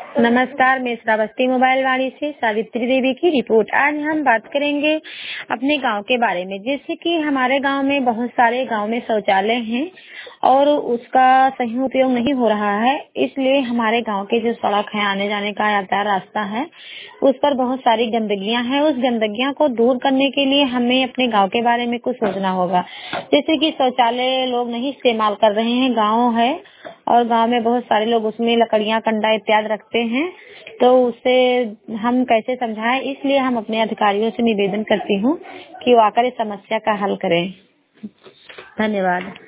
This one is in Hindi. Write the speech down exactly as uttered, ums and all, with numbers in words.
नमस्कार, मैं श्रावस्ती मोबाइल वाणी से सावित्री देवी की रिपोर्ट। आज हम बात करेंगे अपने गांव के बारे में। जैसे कि हमारे गांव में बहुत सारे गांव में शौचालय हैं और उसका सही उपयोग नहीं हो रहा है, इसलिए हमारे गांव के जो सड़क है, आने जाने का यातायात रास्ता है, उस पर बहुत सारी गंदगियां हैं। उस गंदगियां को दूर करने के लिए हमें अपने गांव के बारे में कुछ सोचना होगा। जैसे कि शौचालय लोग नहीं इस्तेमाल कर रहे हैं, गाँव है और गांव में बहुत सारे लोग उसमें लकड़ियां, कंडा इत्यादि रखते हैं, तो उसे हम कैसे समझाएं। इसलिए हम अपने अधिकारियों से निवेदन करती हूँ कि वो आकर इस समस्या का हल करें। धन्यवाद।